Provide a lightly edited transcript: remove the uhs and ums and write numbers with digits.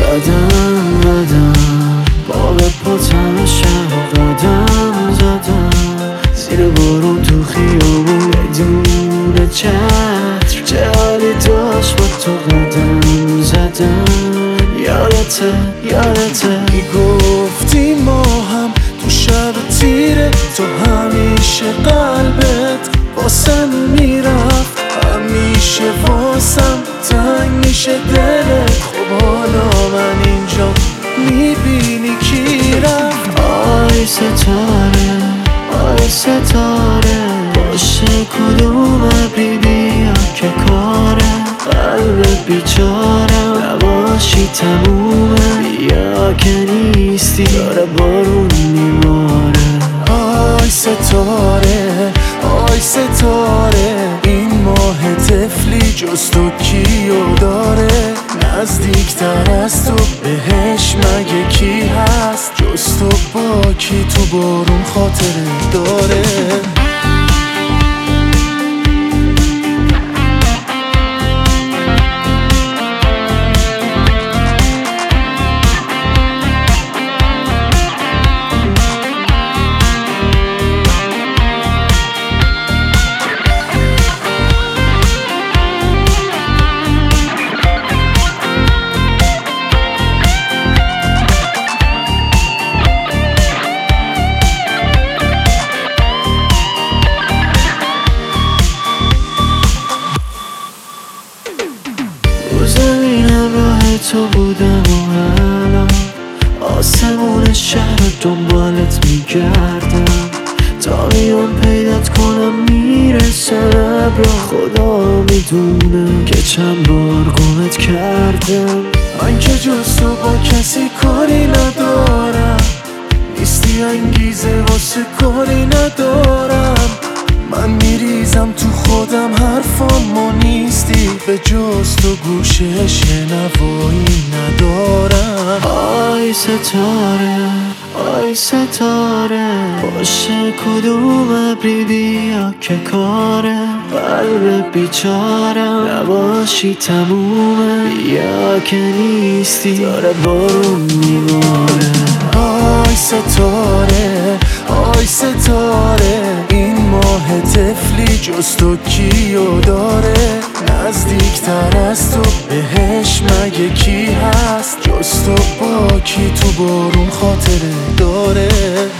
زدم با به پاتم شب و قدم زدم زیر بارون تو خیابون بدون چتر چه حالی داشت با تو قدم زدم یادته میگفتی ما هم تو شب تیره تو همیشه قلبت واسم میرفت همیشه واسم تنگ میشه دلت خب حالا من اینجا میبینی کی رفت آی ستاره باشه کدوم ابری بیا که کاره قلب بیچارم نباشی تمومه بیا که نیستی داره بارون میباره آی ستاره این ماه طفلی جز تو کیو داره نزدیکتر از تو بهش مگه کی هست جز تو با کی تو بارون خاطره داره زمینم راه تو بودم و الان آسمون شهر دنبالت میگردم تا میام پیدات کنم میرسم ابرا خدا میدونه که چند بار گمت کردم من که جز تو با کسی کاری ندارم نیستی انگیزه واسه کاری ندارم من میریزم تو خودم حرفامو نیستی به جز تو گوشه شنوایی ندارم آی ستاره باشه کدوم ابری بیا که کاره قلب بیچارم نباشی تمومه بیا که نیستی داره بارون میباره آی ستاره این ماه طفلی جز تو کیو داره نزدیکتر از تو بهش مگه کی هست جز تو با کی تو بارون خاطره داره